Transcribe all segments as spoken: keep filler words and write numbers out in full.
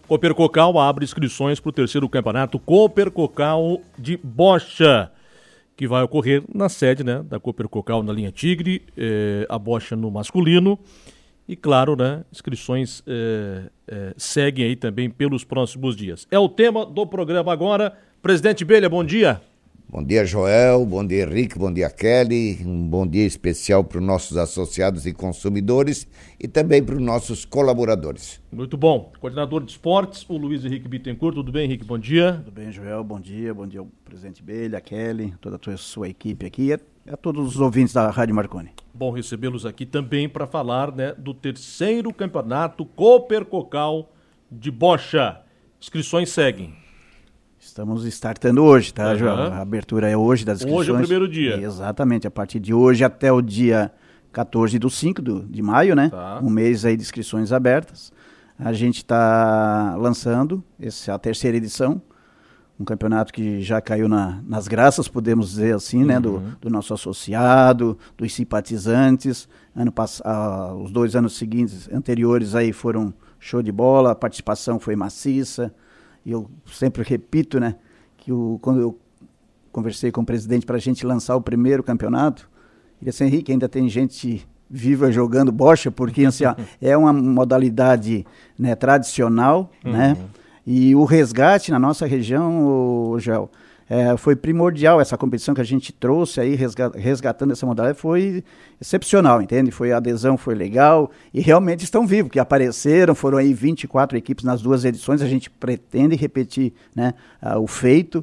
Cooper Cocal abre inscrições para o terceiro campeonato Cooper Cocal de bocha, que vai ocorrer na sede, né, da Cooper Cocal na linha Tigre, eh, a bocha no masculino. E claro, né, inscrições eh, eh, seguem aí também pelos próximos dias. É o tema do programa agora. Presidente Belha, bom dia. Bom dia, Joel, bom dia, Henrique, bom dia, Kelly, um bom dia especial para os nossos associados e consumidores e também para os nossos colaboradores. Muito bom. Coordenador de esportes, o Luiz Henrique Bittencourt. Tudo bem, Henrique? Bom dia. Tudo bem, Joel, bom dia, bom dia ao presidente Belha, a Kelly, toda a tua, sua equipe aqui e a, a todos os ouvintes da Rádio Marconi. Bom recebê-los aqui também para falar, né, do terceiro campeonato Cooper Cocal de bocha. Inscrições seguem. Estamos startando hoje, tá, uhum. Joel? A abertura é hoje das inscrições. Hoje é o primeiro dia. Exatamente, a partir de hoje até o dia quatorze do cinco do, de maio, né? Tá. Um mês aí de inscrições abertas. A gente está lançando essa a terceira edição, um campeonato que já caiu na, nas graças, podemos dizer assim, uhum. né? Do, do nosso associado, dos simpatizantes. Ano pass- ah, os dois anos seguintes, anteriores aí foram show de bola, a participação foi maciça. E eu sempre repito, né, que o, quando eu conversei com o presidente para a gente lançar o primeiro campeonato, ele disse, Henrique, ainda tem gente viva jogando bocha, porque assim, ó, é uma modalidade, né, tradicional, uhum. né, e o resgate na nossa região, o Gel, é, foi primordial. Essa competição que a gente trouxe aí, resgatando essa modalidade, foi excepcional, entende? Foi, a adesão foi legal e realmente estão vivos, que apareceram, foram aí vinte e quatro equipes nas duas edições, a gente pretende repetir, né, uh, o feito.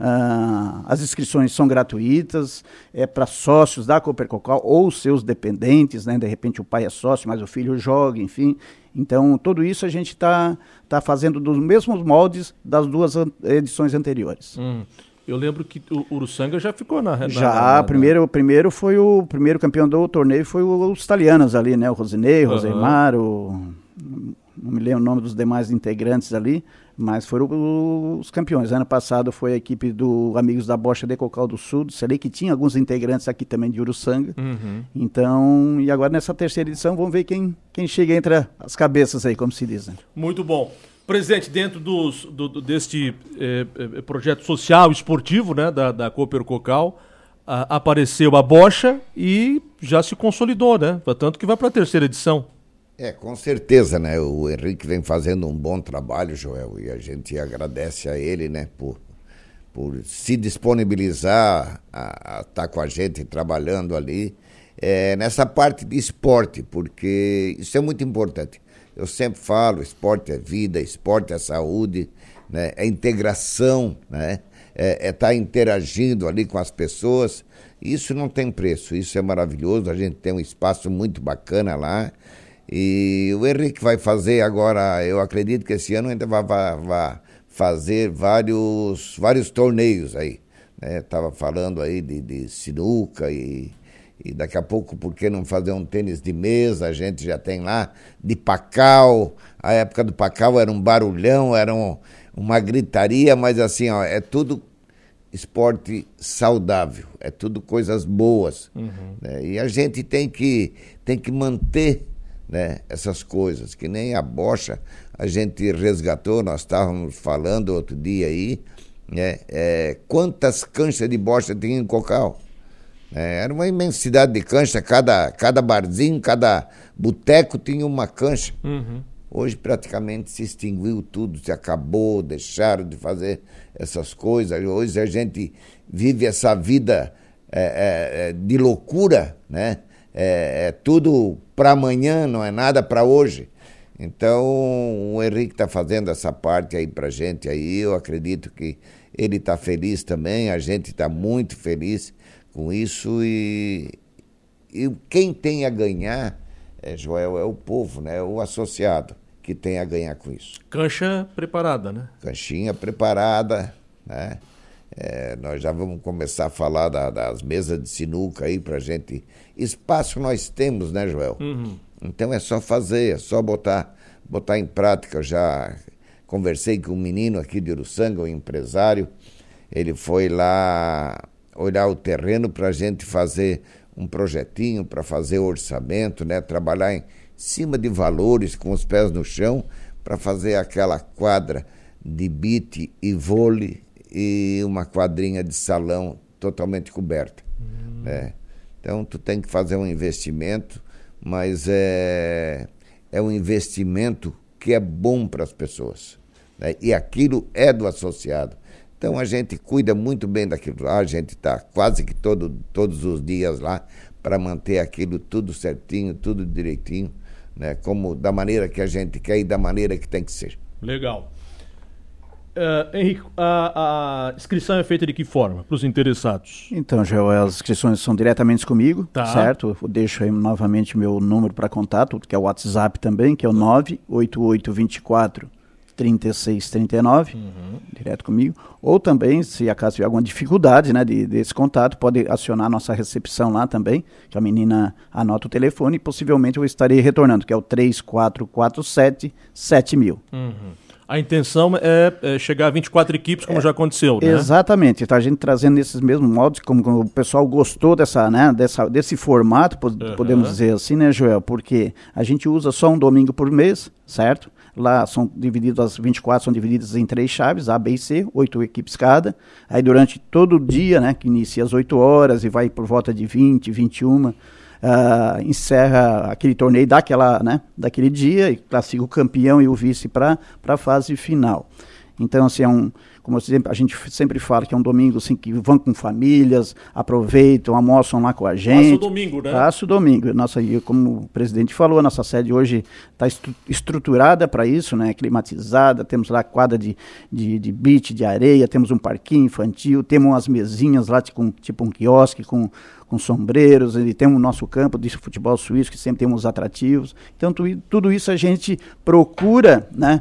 Uh, as inscrições são gratuitas, é para sócios da Cooper Cocal ou seus dependentes, né? De repente o pai é sócio, mas o filho joga, enfim. Então, tudo isso a gente está tá fazendo dos mesmos moldes das duas an- edições anteriores. Hum. Eu lembro que o Uruçanga já ficou na... na já, na, na, primeiro, na... primeiro foi o primeiro campeão do torneio, foi o, os italianos ali, né? O Rosinei, o uhum. Rosemar, o... não me lembro o nome dos demais integrantes ali, mas foram o, os campeões. Ano passado foi a equipe do Amigos da Bocha de Cocal do Sul, sei que tinha alguns integrantes aqui também de Uruçanga. Uhum. Então, e agora nessa terceira edição, vamos ver quem, quem chega entre as cabeças aí, como se diz. Né? Muito bom. Presidente, dentro dos, do, do, deste eh, eh, projeto social esportivo, né, da, da Cooper Cocal, a, apareceu a bocha e já se consolidou, né? Tanto que vai para a terceira edição. É, com certeza, né? O Henrique vem fazendo um bom trabalho, Joel, e a gente agradece a ele, né, por, por se disponibilizar a estar com a gente trabalhando ali é, nessa parte de esporte, porque isso é muito importante. Eu sempre falo, esporte é vida, esporte é saúde, né? É integração, né? É estar tá interagindo ali com as pessoas. Isso não tem preço, isso é maravilhoso, a gente tem um espaço muito bacana lá. E o Henrique vai fazer agora, eu acredito que esse ano ainda vai, vai, vai fazer vários, vários torneios aí. Né? Tava falando aí de, de sinuca e... E daqui a pouco, por que não fazer um tênis de mesa? A gente já tem lá, de pacal. A época do pacal era um barulhão, era um, uma gritaria, mas assim, ó, é tudo esporte saudável, é tudo coisas boas. Uhum. Né? E a gente tem que, tem que manter, né, essas coisas, que nem a bocha a gente resgatou, nós estávamos falando outro dia aí, né, é, quantas canchas de bocha tem em Cocal? É, era uma imensidade de cancha, cada, cada barzinho, cada boteco tinha uma cancha. Uhum. Hoje praticamente se extinguiu tudo, se acabou, deixaram de fazer essas coisas. Hoje a gente vive essa vida é, é, de loucura, né? É, é tudo para amanhã, não é nada para hoje. Então o Henrique está fazendo essa parte aí para a gente aí, eu acredito que ele está feliz também, a gente está muito feliz com isso e, e quem tem a ganhar, é, Joel, é o povo, né? O associado que tem a ganhar com isso. Cancha preparada, né? Canchinha preparada, né? É, nós já vamos começar a falar da, das mesas de sinuca aí pra gente. Espaço nós temos, né, Joel? Uhum. Então é só fazer, é só botar, botar em prática. Eu já conversei com um menino aqui de Uruçanga, um empresário, ele foi lá olhar o terreno para a gente fazer um projetinho, para fazer orçamento, né? Trabalhar em cima de valores, com os pés no chão, para fazer aquela quadra de beach e vôlei e uma quadrinha de salão totalmente coberta. Uhum. Né? Então, tu tem que fazer um investimento, mas é, é um investimento que é bom para as pessoas. Né? E aquilo é do associado. Então, a gente cuida muito bem daquilo lá, a gente está quase que todo, todos os dias lá para manter aquilo tudo certinho, tudo direitinho, né? Como da maneira que a gente quer e da maneira que tem que ser. Legal. Uh, Henrique, a, a inscrição é feita de que forma para os interessados? Então, Joel, as inscrições são diretamente comigo, tá. certo? Eu deixo aí novamente meu número para contato, que é o WhatsApp também, que é o nove oito oito dois quatro, três seis três nove, uhum. direto comigo. Ou também, se acaso tiver alguma dificuldade, né, de, desse contato, pode acionar a nossa recepção lá também, que a menina anota o telefone e possivelmente eu estarei retornando, que é o três quatro quatro sete sete mil. Uhum. A intenção é, é chegar a vinte e quatro equipes, como é, já aconteceu, né? Exatamente. Então, a gente trazendo nesses mesmos modos, como, como o pessoal gostou dessa, né, dessa, desse formato, pod- uhum. podemos dizer assim, né, Joel? Porque a gente usa só um domingo por mês, certo? Lá são divididos, as vinte e quatro são divididas em três chaves, A, B e C, oito equipes cada. Aí, durante todo o dia, né, que inicia às oito horas e vai por volta de vinte, vinte e uma, Uh, encerra aquele torneio daquela, né, daquele dia e classifica o campeão e o vice para a fase final. Então, assim, é um, como a gente sempre fala, que é um domingo assim, que vão com famílias, aproveitam, almoçam lá com a gente. Passa o domingo, né? Passa o domingo. Nossa, e como o presidente falou, a nossa sede hoje está estru- estruturada para isso, né? Climatizada, temos lá quadra de, de, de beach, de areia, temos um parquinho infantil, temos umas mesinhas lá, tipo um, tipo um quiosque com com sombreiros, e tem o nosso campo de futebol suíço, que sempre tem uns atrativos. Então, tu, tudo isso a gente procura, né,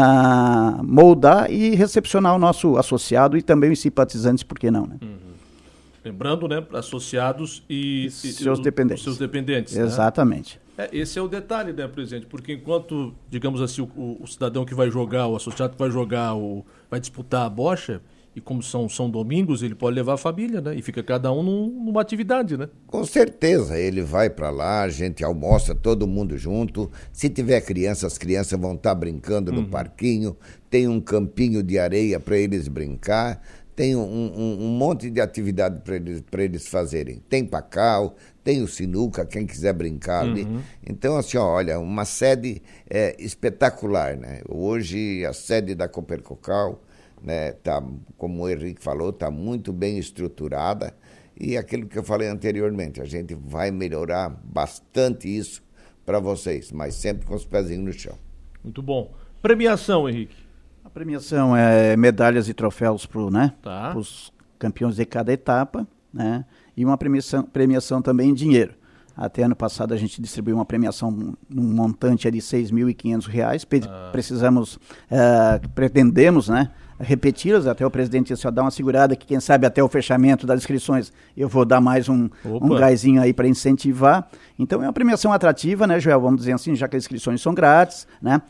a moldar e recepcionar o nosso associado e também os simpatizantes, por que não, né? Uhum. Lembrando, né, associados e, e seus, e, dependentes. seus dependentes. Exatamente. Né? É, esse é o detalhe, né, presidente? Porque enquanto, digamos assim, o, o, o cidadão que vai jogar, o associado que vai jogar, o, vai disputar a bocha, e como são, são domingos, ele pode levar a família, né? E fica cada um num, numa atividade, né? Com certeza, ele vai para lá, a gente almoça todo mundo junto. Se tiver criança, as crianças vão estar brincando no uhum. parquinho. Tem um campinho de areia para eles brincar. Tem um, um, um monte de atividade para eles, para eles fazerem. Tem pacau, tem o sinuca, quem quiser brincar ali. Uhum. Então, assim, ó, olha, uma sede é, espetacular, né? Hoje, a sede da Copercocal, né, tá, como o Henrique falou, está muito bem estruturada e aquilo que eu falei anteriormente, a gente vai melhorar bastante isso para vocês, mas sempre com os pezinhos no chão. Muito bom. Premiação, Henrique? A premiação é medalhas e troféus para né, tá. os campeões de cada etapa, né, e uma premiação, premiação também em dinheiro. Até ano passado a gente distribuiu uma premiação num montante de seis mil e quinhentos reais. Pe- ah. Precisamos, uh, pretendemos, né, repeti-las. Até o presidente disse, ó, dá uma segurada que quem sabe até o fechamento das inscrições eu vou dar mais um, um gásinho aí para incentivar. Então é uma premiação atrativa, né, Joel? Vamos dizer assim, já que as inscrições são grátis, né?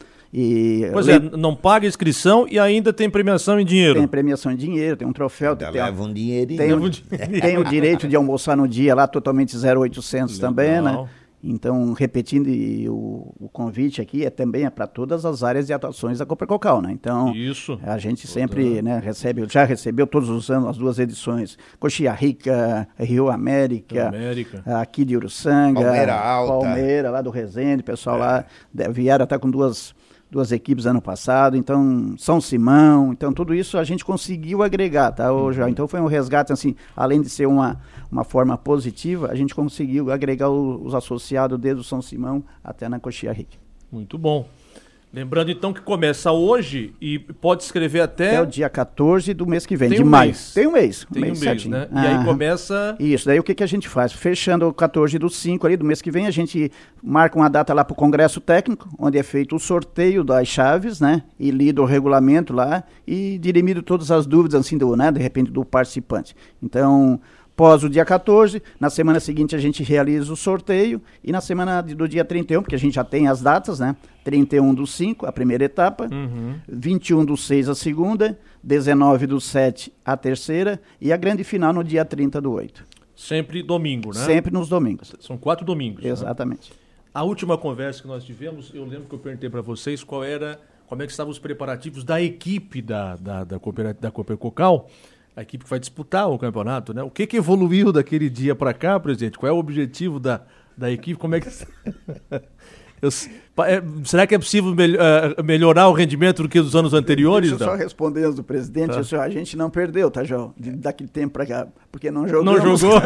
E pois le... é, não paga inscrição e ainda tem premiação em dinheiro. Tem premiação em dinheiro, tem um troféu. Ainda tem, leva um dinheirinho. Tem, um, tem o direito de almoçar no dia lá, totalmente zero oitocentos também, né? Então, repetindo, e o, o convite aqui é também é para todas as áreas de atuações da Copercocal, né? Então, isso. a gente sempre, né, recebe, já recebeu todos os anos as duas edições, Coxilha Rica, Rio América, América. aqui de Uruçanga, Palmeira Alta, Palmeira, lá do Resende, pessoal é. lá vieram até com duas... duas equipes ano passado, então São Simão, então tudo isso a gente conseguiu agregar, tá, hoje, uhum. Então foi um resgate, assim, além de ser uma, uma forma positiva, a gente conseguiu agregar o, os associados desde o São Simão até na Coxilha Rica. Muito bom. Lembrando então que começa hoje e pode escrever até... Até o dia quatorze do mês que vem, Tem de um maio. Mês. Tem um mês. Tem um mês, mês né? Ah, e aí começa... Isso, daí o que, que a gente faz? Fechando o quatorze do cinco ali do mês que vem, a gente marca uma data lá para o Congresso Técnico, onde é feito o sorteio das chaves, né? E lido o regulamento lá e dirimido todas as dúvidas, assim, do, né? De repente, do participante. Então... Após o dia quatorze, na semana seguinte a gente realiza o sorteio e na semana do dia trinta e um, porque a gente já tem as datas, né? trinta e um do cinco, a primeira etapa, uhum. vinte e um do seis, a segunda, dezenove do sete, a terceira e a grande final no dia trinta do oito. Sempre domingo, né? Sempre nos domingos. São quatro domingos. Exatamente. Né? A última conversa que nós tivemos, eu lembro que eu perguntei para vocês qual era como é que estavam os preparativos da equipe da, da, da, Cooper, da Copercocal, a equipe que vai disputar o campeonato, né? O que, que evoluiu daquele dia para cá, presidente? Qual é o objetivo da, da equipe? Como é que... Eu, é, será que é possível mel, uh, melhorar o rendimento do que dos anos anteriores? Deixa eu só responder antes do presidente. Tá. Isso, a gente não perdeu, tá, João? De, daquele tempo para cá, porque não jogou. Não jogou?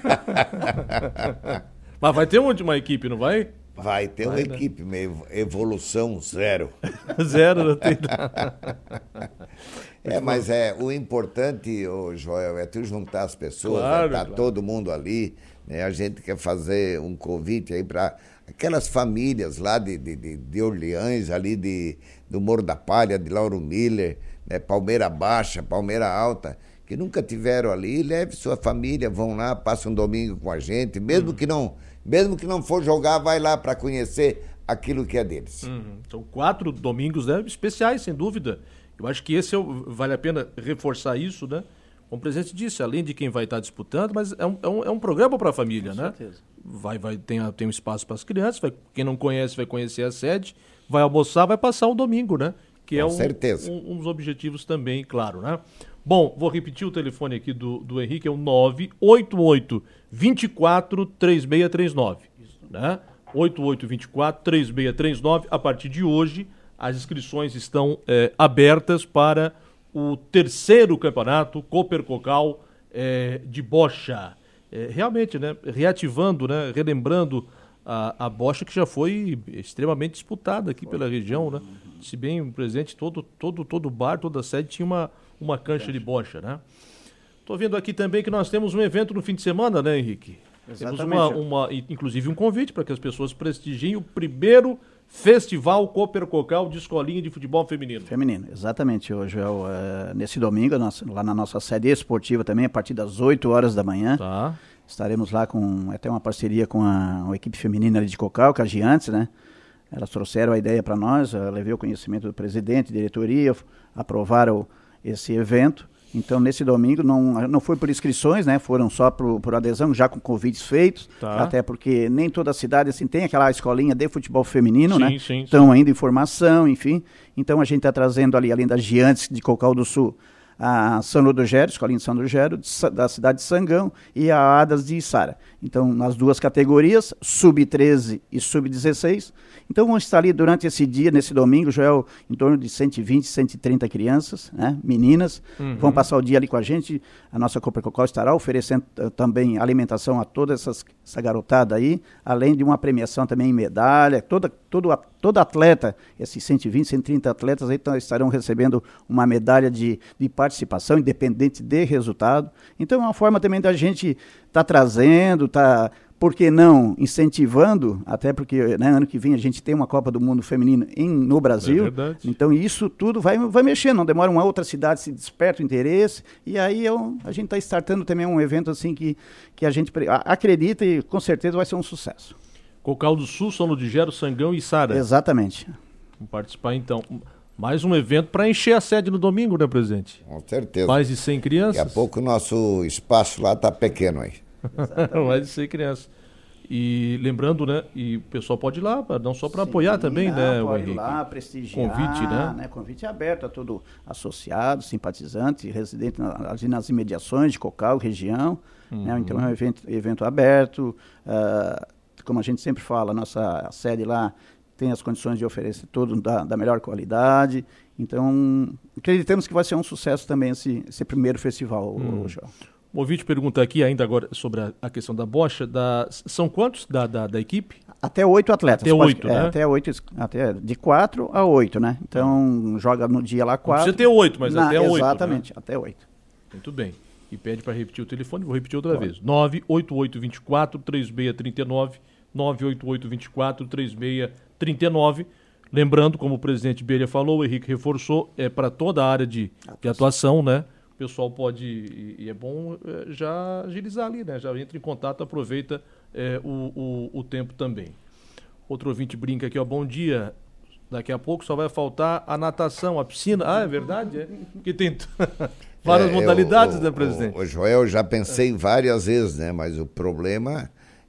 Mas vai ter uma, uma equipe, não vai? Vai ter vai, uma né? equipe, uma evolução zero. Zero, não tem É, mas é, o importante, ô Joel, é tu juntar as pessoas, claro, tá claro. todo mundo ali, né? A gente quer fazer um convite aí para aquelas famílias lá de, de, de Orleans, ali de, do Morro da Palha, de Lauro Miller, né? Palmeira Baixa, Palmeira Alta, que nunca tiveram ali, leve sua família, vão lá, passam um domingo com a gente, mesmo, uhum. que, não, mesmo que não for jogar, vai lá para conhecer aquilo que é deles. Uhum. São quatro domingos, né? Especiais, sem dúvida. Eu acho que esse é o, vale a pena reforçar isso, né? Como o presidente disse, além de quem vai estar disputando, mas é um, é um, é um programa para a família, com né? Certeza. Vai, vai, tem, tem um espaço para as crianças, vai, quem não conhece vai conhecer a sede, vai almoçar, vai passar um domingo, né? Que com é um, certeza. Um, um dos objetivos também, claro, né? Bom, vou repetir o telefone aqui do, do Henrique, é o nove oito oito, dois quatro, três seis três nove, né? oito oito dois quatro, três seis três nove. A partir de hoje, as inscrições estão é, abertas para o terceiro campeonato Copercocal é, de bocha. É, realmente, né, reativando, né, relembrando a, a bocha que já foi extremamente disputada aqui pela região, né? Se bem o presidente, todo, todo, todo bar, toda sede tinha uma, uma cancha de bocha, né? Estou vendo aqui também que nós temos um evento no fim de semana, né, Henrique? Exatamente. Temos uma, uma, inclusive um convite para que as pessoas prestigiem o primeiro Festival Copercocal de Escolinha de Futebol Feminino. Feminino, exatamente. Hoje é o, uh, nesse domingo, nossa, lá na nossa sede esportiva também, a partir das oito horas da manhã. Tá. Estaremos lá com até uma parceria com a, a equipe feminina ali de Cocal, com a Giantes, né? Elas trouxeram a ideia para nós, eu levei o conhecimento do presidente, diretoria, aprovaram esse evento. Então, nesse domingo, não, não foi por inscrições, né? Foram só por, por adesão, já com convites feitos. Tá. Até porque nem toda a cidade assim, tem aquela escolinha de futebol feminino, sim, né? Sim, Estão sim. ainda em formação, enfim. Então, a gente está trazendo ali, além das Giantes de Cocal do Sul, a São Ludogero, escolinha de São Ludogero, da cidade de Sangão, e a Adas de Içara. Então, nas duas categorias, sub treze e sub dezesseis. Então, vão estar ali durante esse dia, nesse domingo, Joel, em torno de cento e vinte, cento e trinta crianças, né, meninas, uhum. vão passar o dia ali com a gente. A nossa Copercocal estará oferecendo uh, também alimentação a toda essas, essa garotada aí, além de uma premiação também em medalha. Toda, todo, todo atleta, esses cento e vinte, cento e trinta atletas aí estarão recebendo uma medalha de, de participação, independente de resultado. Então, é uma forma também da gente estar tá trazendo, tá, por que não incentivando, até porque, né, ano que vem a gente tem uma Copa do Mundo Feminino em, no Brasil. É verdade. Então isso tudo vai, vai mexendo, não demora, uma outra cidade se desperta o interesse, e aí eu, a gente está startando também um evento assim que, que a gente acredita e com certeza vai ser um sucesso. Cocal do Sul, São Ludogero, Sangão e Içara. Exatamente. Vamos participar então. Mais um evento para encher a sede no domingo, né, presidente? Com certeza. Mais de cem crianças. Daqui a pouco o nosso espaço lá está pequeno aí. Mais de cem crianças. E lembrando, né, e o pessoal pode ir lá, não só para apoiar também, não, né, pode o Henrique? Ir lá, prestigiar, convite, né? né? Convite aberto a todo associado, simpatizante, residente na, ali nas imediações de Cocal, região, uhum. né? Então é um evento, evento aberto, uh, como a gente sempre fala, a nossa sede lá tem as condições de oferecer tudo da, da melhor qualidade. Então, acreditamos que vai ser um sucesso também esse, esse primeiro festival, hum. João. O ouvinte pergunta aqui ainda agora sobre a, a questão da bocha. Da, são quantos da, da, da equipe? Até oito atletas. Até pode, oito, é, né? Até oito, até de quatro a oito, né? Então, hum. joga no dia lá quatro. Não precisa ter oito, mas na, até oito. Exatamente, né? Até oito. Muito bem. E pede para repetir o telefone, vou repetir outra pode. vez. nove oito oito dois quatro, três seis três nove, nove oito oito dois quatro, três seis três nove. Lembrando, como o presidente Beira falou, o Henrique reforçou, é para toda a área de, de atuação, né? O pessoal pode, e, e é bom é, já agilizar ali, né? Já entra em contato, aproveita é, o, o, o tempo também. Outro ouvinte brinca aqui, ó, bom dia, daqui a pouco só vai faltar a natação, a piscina. Ah, é verdade? É? Que tem várias é, modalidades, eu, né, presidente? O, o Joel, já pensei várias vezes, né? Mas o problema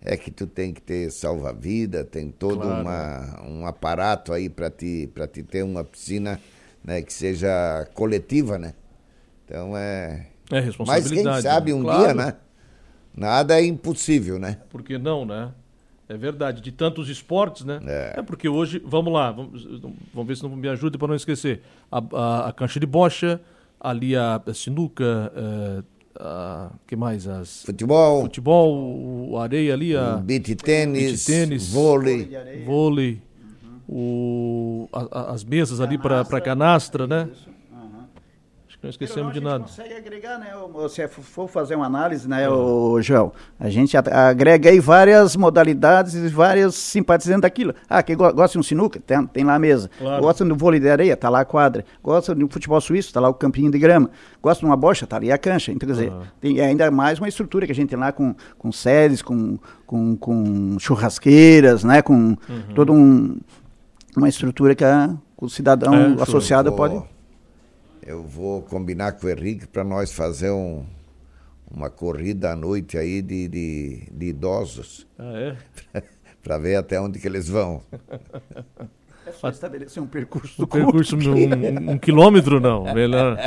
é que tu tem que ter salva-vida, tem todo Claro. uma, um aparato aí para te, para te ter uma piscina, né, que seja coletiva, né? Então é... É Mas responsabilidade. quem sabe um Claro. dia, né? Nada é impossível, né? Por que não, né? É verdade, de tantos esportes, né? É. É porque hoje, vamos lá, vamos, vamos ver se não me ajuda para não esquecer. A, a, a cancha de bocha, ali a, a sinuca, é, a, que mais? As, Futebol, futebol, o areia ali, a beach tênis, beach tênis, vôlei. vôlei, o, a- a- as mesas ali para canastra, né? Acho que não esquecemos de nada. A gente consegue agregar, né? o- Se for fazer uma análise, né, o João? A gente a- agrega aí várias modalidades e várias simpatizantes daquilo. Ah, quem go- gosta de um sinuca, tem, tem lá a mesa. Claro. Gosta do vôlei de areia, tá lá a quadra. Gosta do futebol suíço, tá lá o campinho de grama. Gosta de uma bocha, tá ali a cancha. Então, quer dizer, Ah. tem ainda mais uma estrutura que a gente tem lá com, com sedes, com, com, com churrasqueiras, né? Com Uhum. toda um, uma estrutura que a- o cidadão É, show. associado Eu vou- pode... Eu vou combinar com o Henrique para nós fazer um, uma corrida à noite aí de, de, de idosos, Ah, é? para ver até onde que eles vão. É só estabelecer um percurso O percurso, um, um- um quilômetro, não. Melhor.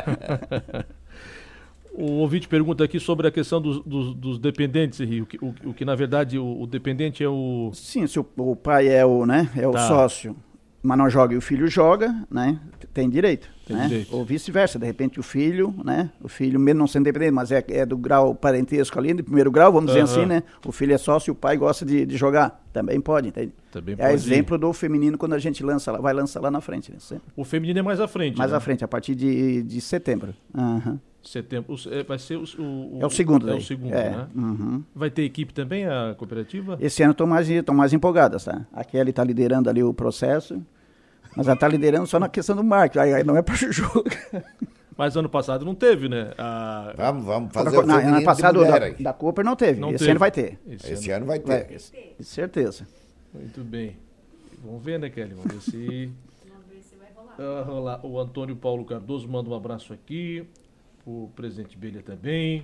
O ouvinte pergunta aqui sobre a questão dos, dos, dos dependentes, Henrique. O, que- o, o que, na verdade, o, o dependente é o... Sim, se o, o pai é o, né, é o Tá. sócio, mas não joga e o filho joga, né, tem direito. Tem né? direito. Ou vice-versa, de repente o filho, né, o filho mesmo não sendo dependente, mas é, é do grau parentesco ali, de primeiro grau, vamos dizer Aham. assim, né, o filho é sócio e o pai gosta de, de jogar, também pode, entende? Também É pode ir. exemplo do feminino quando a gente lança, lá- vai lançar lá na frente, né, sempre. O feminino é mais à frente. Mais né? à frente, a partir de, de setembro. Aham. Setembro. O- é, vai ser o, o- É o segundo É daí. o segundo, É, né? uhum. Vai ter equipe também, a cooperativa? Esse ano estão mais, tão mais empolgadas, tá? A Kelly está liderando ali o processo, mas ela está liderando só na questão do marketing, aí, aí não é para o jogo. Mas ano passado não teve, né? A... Vamos, vamos fazer Na, o na, feminino ano passado de mulher da, aí. da Cooper não teve, Não esse teve. ano vai ter. Esse Esse ano. ano vai Vai, ter. certeza. Muito bem. Vamos ver, né, Kelly? Vamos ver se... Ah, rolar. O Antônio Paulo Cardoso manda um abraço aqui. O presidente Belha também.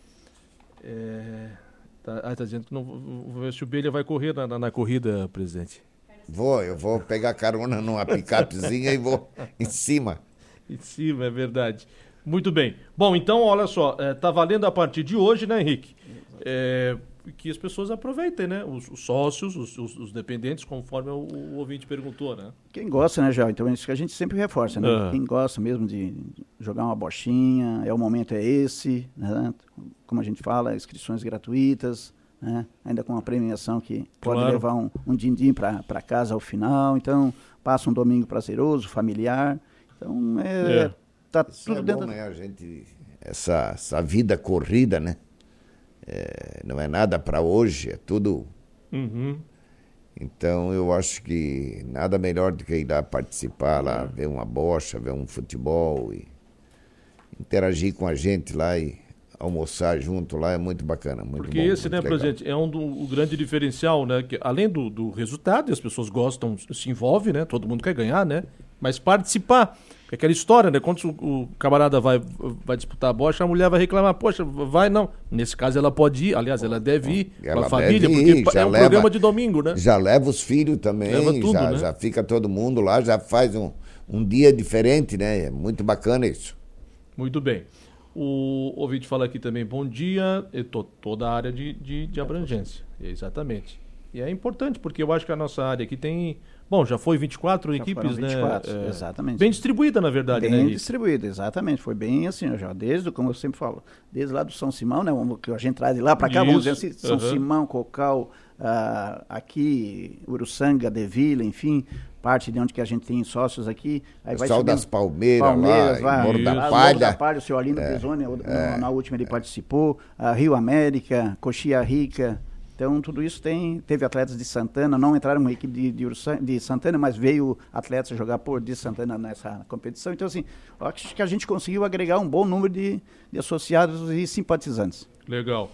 É... Tá, ah, tá dizendo que não vou ver se o Belha vai correr na, na, na corrida, presidente. Vou, eu vou pegar carona numa picapezinha e vou em cima. Em cima, é verdade. Muito bem. Bom, então, olha só, é, tá valendo a partir de hoje, né, Henrique? É, que as pessoas aproveitem, né? Os, os sócios, os, os- os dependentes, conforme o, o ouvinte perguntou, né? Quem gosta, né, João? Então é isso que a gente sempre reforça, né? Ah. Quem gosta mesmo de jogar uma bochinha, é o momento é esse, né? Como a gente fala, inscrições gratuitas, né? Ainda com uma premiação que pode Claro. levar um, um din-din para casa ao final. Então, passa um domingo prazeroso, familiar. Então, é, É. tá Isso tudo é dentro... bom, né? A gente, essa, essa vida corrida, né? É, não é nada para hoje, é tudo. Uhum. Então eu acho que nada melhor do que ir lá participar, lá ver uma bocha, ver um futebol e interagir com a gente lá e almoçar junto lá é muito bacana, muito Porque bom. esse, muito né, legal. presidente, é um do o grande diferencial, né? Que além do, do resultado, e as pessoas gostam, se envolvem, né? Todo mundo quer ganhar, né? Mas participar. É aquela história, né? Quando o, o camarada vai, vai disputar a bocha, a mulher vai reclamar, poxa, vai não. Nesse caso ela pode ir, aliás, ela deve ir Ela com a família, deve porque ir, já é um leva- programa de domingo, né? Já leva os filhos também, Leva tudo, já, né? já fica todo mundo lá, já faz um, um dia diferente, né? É muito bacana isso. Muito bem. O ouvinte fala aqui também, bom dia, eu tô toda a área de, de, de abrangência. Exatamente. E é importante, porque eu acho que a nossa área aqui tem. Bom, já foi vinte e quatro Já equipes, foram vinte e quatro, né? É, exatamente. Bem distribuída, na verdade, né, Bem Henrique? distribuído, exatamente. Foi bem assim, já desde, como eu sempre falo, desde lá do São Simão, né? vamos- Que a gente traz de lá para cá, vamos dizer Isso, assim, São aham. Simão, Cocal, ah, aqui, Uruçanga, Devila, enfim, parte de onde que a gente tem sócios aqui. Aí vai Pessoal subindo- das Palmeiras, Palmeiras, lá, vai, em Morro Isso. da lá, Palha. Morro da Palha, o seu Arlindo Pisoni, na, na última ele participou, a Rio América, Coxia Rica. Então, tudo isso tem. Teve atletas de Santana, não entraram uma equipe de, de, Uruçan- de Santana, mas veio atletas jogar por de Santana nessa competição. Então, assim, eu acho que a gente conseguiu agregar um bom número de, de associados e simpatizantes. Legal.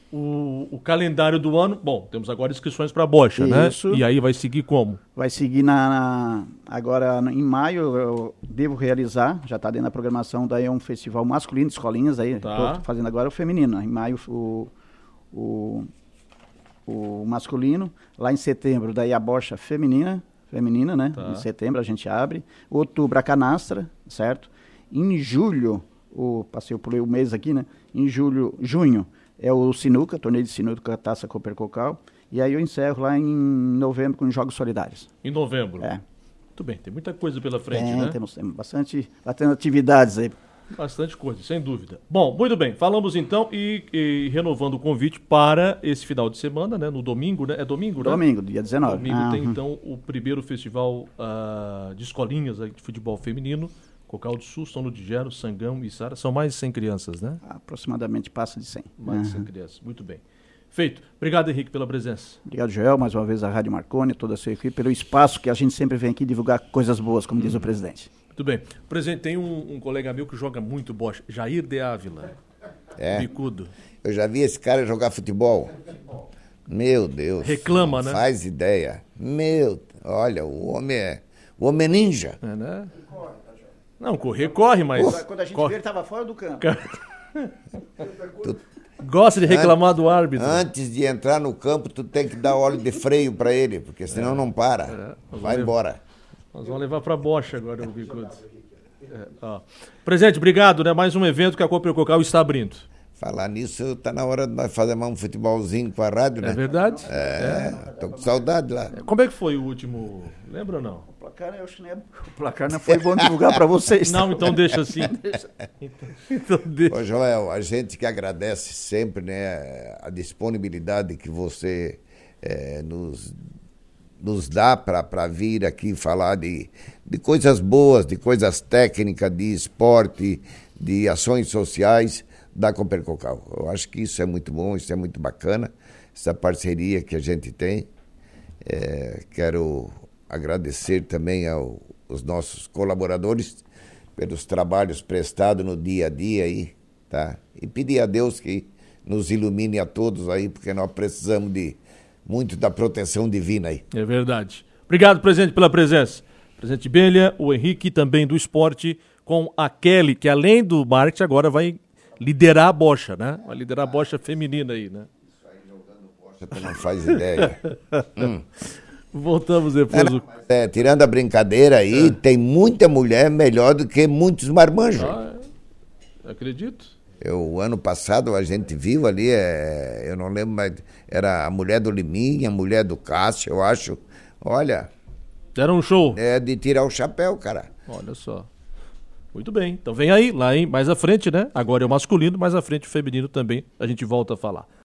O, o calendário do ano, bom, temos agora inscrições para a bocha, né? Isso. E aí vai seguir como? Vai seguir na, na- agora em maio, eu devo realizar, já está dentro da programação, daí é um festival masculino de escolinhas, aí Tá. estou fazendo agora o feminino. Em maio o, o o masculino. Lá em setembro, daí a bocha feminina, feminina, né? Tá. Em setembro a gente abre. Outubro a canastra, certo? Em julho, o, passei, eu pulei o mês aqui, né? Em julho, junho, é o sinuca, torneio de sinuca, Taça Copercocal. E aí eu encerro lá em novembro com Jogos Solidários. Em novembro? É. Muito bem, tem muita coisa pela frente, tem, né? Temos, temos bastante, bastante atividades aí. Bastante coisa, sem dúvida. Bom, muito bem, falamos então e, e renovando o convite para esse final de semana, né? No domingo, né? É domingo, né? Domingo, dia dezenove. Domingo ah, tem hum. então o primeiro festival uh, de escolinhas aí, de futebol feminino. Cocal do Sul, São Ludgero, Sangão e Sara. São mais de cem crianças, né? Aproximadamente passa de cem. Mais de cem uhum. crianças, muito bem. Feito. Obrigado, Henrique, pela presença. Obrigado, Joel, mais uma vez a Rádio Marconi, toda a sua equipe, pelo espaço que a gente sempre vem aqui divulgar coisas boas, como hum. diz o presidente. Muito bem. Presidente, tem um, um colega meu que joga muito bocha, Jair de Ávila. É. Bicudo. Eu já vi esse cara jogar futebol. Meu Deus. Reclama, não né? Faz ideia. Meu, olha, o homem é... O homem é ninja. É, né? Não, correr, corre, mas... Quando a gente corre. vê, ele estava fora do campo. Tu... Gosta de reclamar do árbitro. Antes de entrar no campo, tu tem que dar óleo de freio para ele, porque senão é. não para. É. Vai levar, embora. Nós vamos levar para a bocha agora o Bicudo. É, ó. Presidente, obrigado, né? Mais um evento que a Copercocal está abrindo. Falar nisso, tá na hora de nós fazer mais um futebolzinho com a rádio, né? É verdade. É, é. Tô com saudade lá. Como é que foi o último? Lembra ou não? O placar, eu acho que não é... o placar não foi bom divulgar para vocês. Não, então deixa assim. então, então deixa. Ô, Joel, a gente que agradece sempre, né, a disponibilidade que você é, nos, nos dá para vir aqui falar de, de coisas boas, de coisas técnicas, de esporte, de ações sociais da Copercocal. Eu acho que isso é muito bom, isso é muito bacana, essa parceria que a gente tem. É, quero agradecer também ao, aos nossos colaboradores pelos trabalhos prestados no dia a dia aí, tá? E pedir a Deus que nos ilumine a todos aí, porque nós precisamos de muito da proteção divina aí. É verdade. Obrigado, presidente, pela presença. Presidente Belha, o Henrique também do esporte, com a Kelly, que além do marketing agora vai liderar a bocha, né? Vai liderar a bocha feminina aí, né? Isso aí jogando bocha, tu não faz ideia. hum. Voltamos depois. É, do... é, tirando a brincadeira aí, é. tem muita mulher melhor do que muitos marmanjos. Ah, é. Acredito. Eu, ano passado a gente viu ali, é, eu não lembro, mas era a mulher do Liminha, a mulher do Cássio, eu acho. Olha. Era um show. É de tirar o chapéu, cara. Olha só. Muito bem, então vem aí, lá em, mais à frente, né? Agora é o masculino, mais à frente o feminino também, a gente volta a falar.